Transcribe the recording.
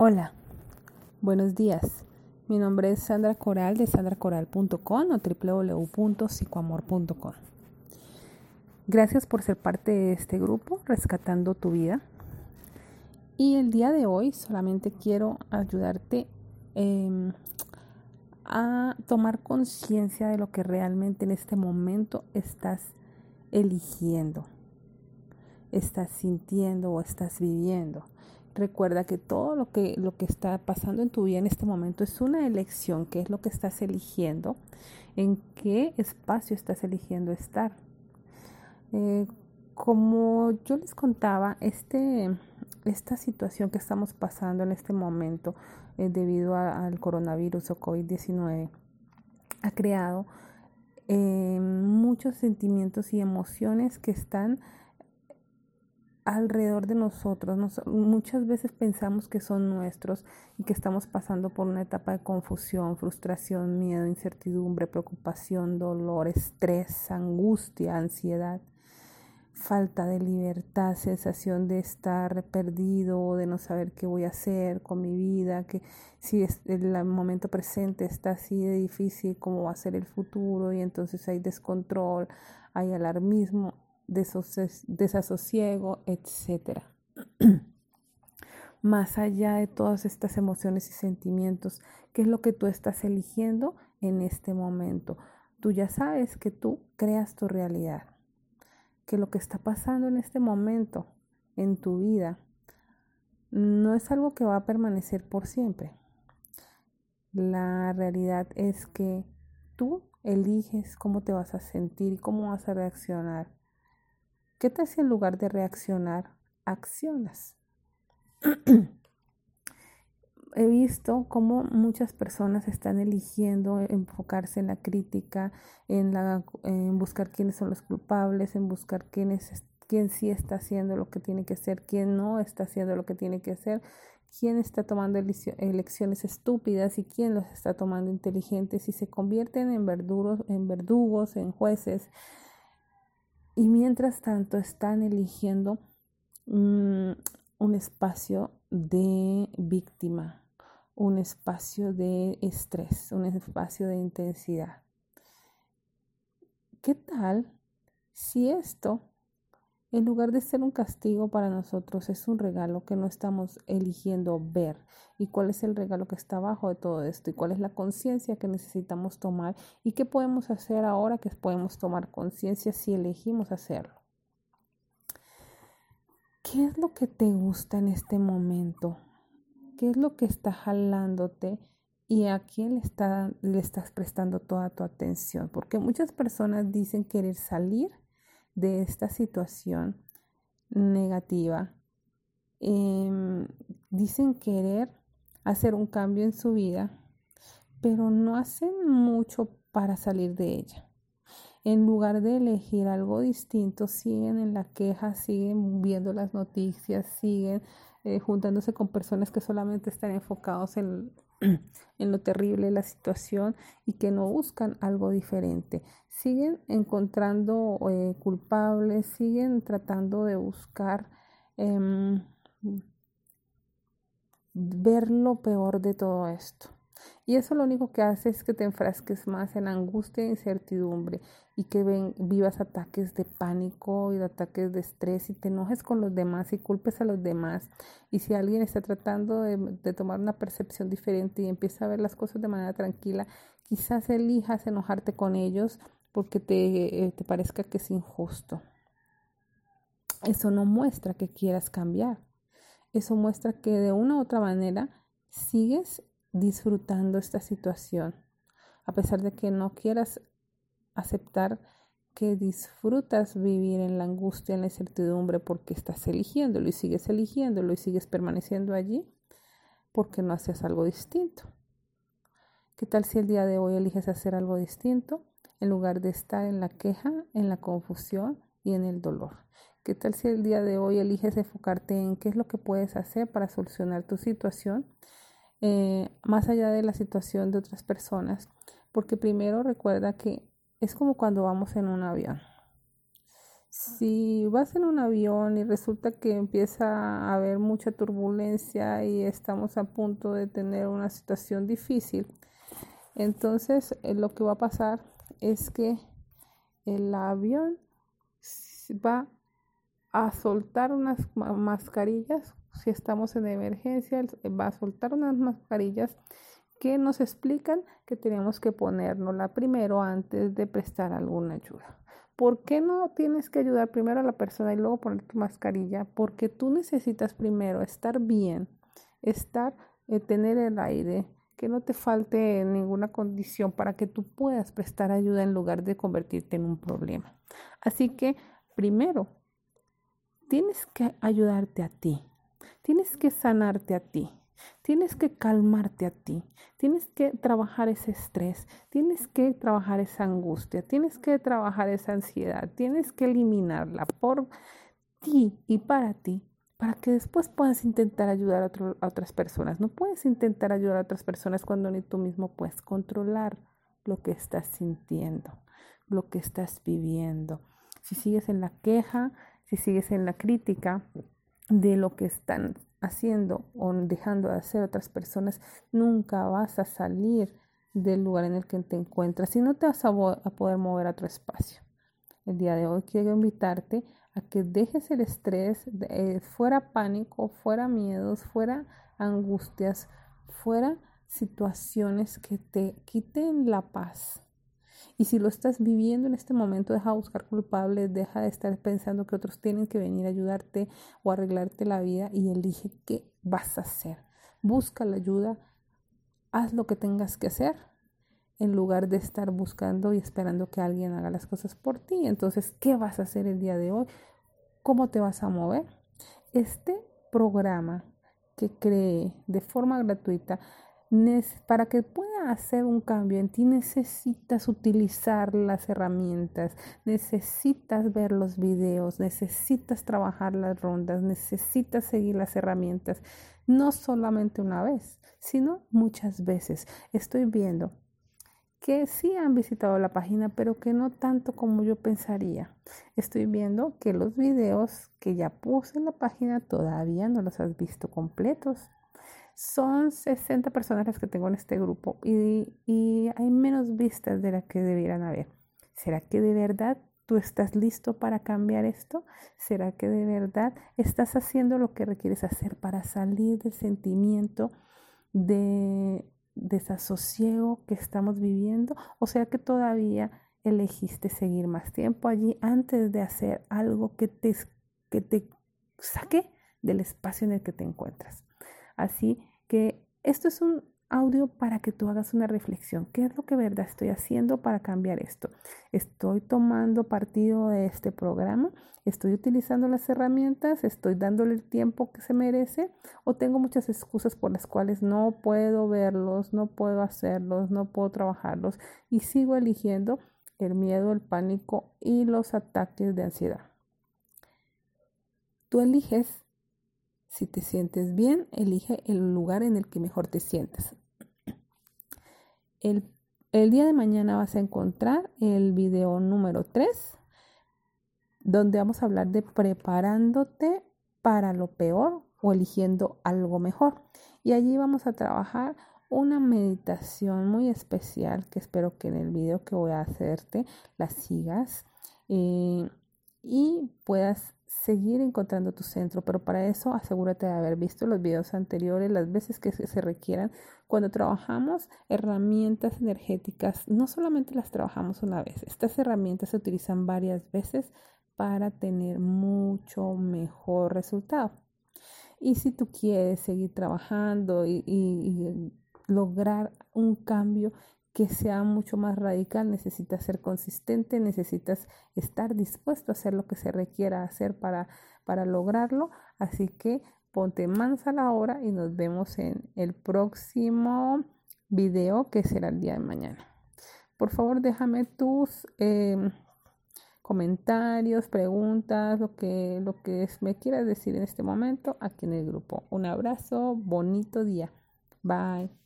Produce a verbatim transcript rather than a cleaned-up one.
Hola, buenos días. Mi nombre es Sandra Coral de sandra coral punto com o doble u doble u doble u punto psicoamor punto com. Gracias por ser parte de este grupo, Rescatando tu Vida. Y el día de hoy solamente quiero ayudarte eh, a tomar conciencia de lo que realmente en este momento estás eligiendo, estás sintiendo o estás viviendo. Recuerda que todo lo que, lo que está pasando en tu vida en este momento es una elección, que es lo que estás eligiendo, en qué espacio estás eligiendo estar. Eh, como yo les contaba, este, esta situación que estamos pasando en este momento eh, debido a, al coronavirus o covid diecinueve ha creado eh, muchos sentimientos y emociones que están alrededor de nosotros. Nos, muchas veces pensamos que son nuestros y que estamos pasando por una etapa de confusión, frustración, miedo, incertidumbre, preocupación, dolor, estrés, angustia, ansiedad, falta de libertad, sensación de estar perdido, de no saber qué voy a hacer con mi vida, que si es el momento presente está así de difícil, cómo va a ser el futuro, y entonces hay descontrol, hay alarmismo, desasosiego, etcétera. Más allá de todas estas emociones y sentimientos, ¿qué es lo que tú estás eligiendo en este momento? Tú ya sabes que tú creas tu realidad, que lo que está pasando en este momento en tu vida no es algo que va a permanecer por siempre. La realidad es que tú eliges cómo te vas a sentir y cómo vas a reaccionar. ¿Qué tal si en lugar de reaccionar, accionas? He visto cómo muchas personas están eligiendo enfocarse en la crítica, en, la, en buscar quiénes son los culpables, en buscar quién, es, quién sí está haciendo lo que tiene que hacer, quién no está haciendo lo que tiene que hacer, quién está tomando elecciones estúpidas y quién los está tomando inteligentes, y se convierten en verdugos, en verdugos, en jueces. Y mientras tanto están eligiendo um, un espacio de víctima, un espacio de estrés, un espacio de intensidad. ¿Qué tal si esto, en lugar de ser un castigo para nosotros, es un regalo que no estamos eligiendo ver? ¿Y cuál es el regalo que está abajo de todo esto? ¿Y cuál es la conciencia que necesitamos tomar? ¿Y qué podemos hacer ahora que podemos tomar conciencia si elegimos hacerlo? ¿Qué es lo que te gusta en este momento? ¿Qué es lo que está jalándote y a quién le, está, le estás prestando toda tu atención? Porque muchas personas dicen querer salir de esta situación negativa. Eh, dicen querer hacer un cambio en su vida, pero no hacen mucho para salir de ella. En lugar de elegir algo distinto, siguen en la queja, siguen viendo las noticias, siguen eh, juntándose con personas que solamente están enfocados en, en lo terrible de la situación y que no buscan algo diferente. Siguen encontrando eh, culpables, siguen tratando de buscar eh, ver lo peor de todo esto. Y eso lo único que hace es que te enfrasques más en angustia e incertidumbre y que ven, vivas ataques de pánico y de ataques de estrés y te enojes con los demás y culpes a los demás. Y si alguien está tratando de, de tomar una percepción diferente y empieza a ver las cosas de manera tranquila, quizás elijas enojarte con ellos porque te, eh, te parezca que es injusto. Eso no muestra que quieras cambiar. Eso muestra que de una u otra manera sigues disfrutando esta situación, a pesar de que no quieras aceptar que disfrutas vivir en la angustia, en la incertidumbre, porque estás eligiéndolo y sigues eligiéndolo y sigues permaneciendo allí porque no haces algo distinto. ¿Qué tal si el día de hoy eliges hacer algo distinto en lugar de estar en la queja, en la confusión y en el dolor? ¿Qué tal si el día de hoy eliges enfocarte en qué es lo que puedes hacer para solucionar tu situación? Eh, más allá de la situación de otras personas, porque primero recuerda que es como cuando vamos en un avión. Si vas en un avión y resulta que empieza a haber mucha turbulencia y estamos a punto de tener una situación difícil, entonces eh, lo que va a pasar es que el avión va a soltar unas mascarillas. Si estamos en emergencia, va a soltar unas mascarillas que nos explican que tenemos que ponérnosla primero antes de prestar alguna ayuda. ¿Por qué no tienes que ayudar primero a la persona y luego poner tu mascarilla? Porque tú necesitas primero estar bien, estar, eh, tener el aire, que no te falte ninguna condición para que tú puedas prestar ayuda en lugar de convertirte en un problema. Así que primero tienes que ayudarte a ti, tienes que sanarte a ti. Tienes que calmarte a ti, tienes que trabajar ese estrés, tienes que trabajar esa angustia, tienes que trabajar esa ansiedad, tienes que eliminarla por ti y para ti, para que después puedas intentar ayudar a, otro, a otras personas. No puedes intentar ayudar a otras personas cuando ni tú mismo puedes controlar lo que estás sintiendo, lo que estás viviendo. Si sigues en la queja, si sigues en la crítica de lo que están haciendo o dejando de hacer otras personas, nunca vas a salir del lugar en el que te encuentras y no te vas a, a poder mover a otro espacio. El día de hoy quiero invitarte a que dejes el estrés, de, eh, fuera pánico, fuera miedos, fuera angustias, fuera situaciones que te quiten la paz. Y si lo estás viviendo en este momento, deja de buscar culpables, deja de estar pensando que otros tienen que venir a ayudarte o arreglarte la vida y elige qué vas a hacer. Busca la ayuda, haz lo que tengas que hacer en lugar de estar buscando y esperando que alguien haga las cosas por ti. Entonces, ¿qué vas a hacer el día de hoy? ¿Cómo te vas a mover? Este programa que creé de forma gratuita, para que pueda hacer un cambio en ti, necesitas utilizar las herramientas, necesitas ver los videos, necesitas trabajar las rondas, necesitas seguir las herramientas, no solamente una vez, sino muchas veces. Estoy viendo que sí han visitado la página, pero que no tanto como yo pensaría. Estoy viendo que los videos que ya puse en la página todavía no los has visto completos. Son sesenta personas las que tengo en este grupo y, y hay menos vistas de las que debieran haber. ¿Será que de verdad tú estás listo para cambiar esto? ¿Será que de verdad estás haciendo lo que requieres hacer para salir del sentimiento de desasosiego que estamos viviendo? ¿O será que todavía elegiste seguir más tiempo allí antes de hacer algo que te, que te saque del espacio en el que te encuentras? Así que esto es un audio para que tú hagas una reflexión. ¿Qué es lo que de verdad estoy haciendo para cambiar esto? ¿Estoy tomando partido de este programa? ¿Estoy utilizando las herramientas? ¿Estoy dándole el tiempo que se merece? ¿O tengo muchas excusas por las cuales no puedo verlos, no puedo hacerlos, no puedo trabajarlos y sigo eligiendo el miedo, el pánico y los ataques de ansiedad? Tú eliges. Si te sientes bien, elige el lugar en el que mejor te sientas. El, el día de mañana vas a encontrar el video número tres, donde vamos a hablar de preparándote para lo peor o eligiendo algo mejor. Y allí vamos a trabajar una meditación muy especial que espero que en el video que voy a hacerte la sigas eh, y puedas seguir encontrando tu centro, pero para eso asegúrate de haber visto los videos anteriores las veces que se requieran. Cuando trabajamos herramientas energéticas, no solamente las trabajamos una vez, estas herramientas se utilizan varias veces para tener mucho mejor resultado. Y si tú quieres seguir trabajando y, y, y lograr un cambio que sea mucho más radical, necesitas ser consistente, necesitas estar dispuesto a hacer lo que se requiera hacer para, para lograrlo. Así que ponte manos a la obra y nos vemos en el próximo video, que será el día de mañana. Por favor, déjame tus eh, comentarios, preguntas, lo que, lo que me quieras decir en este momento aquí en el grupo. Un abrazo, bonito día. Bye.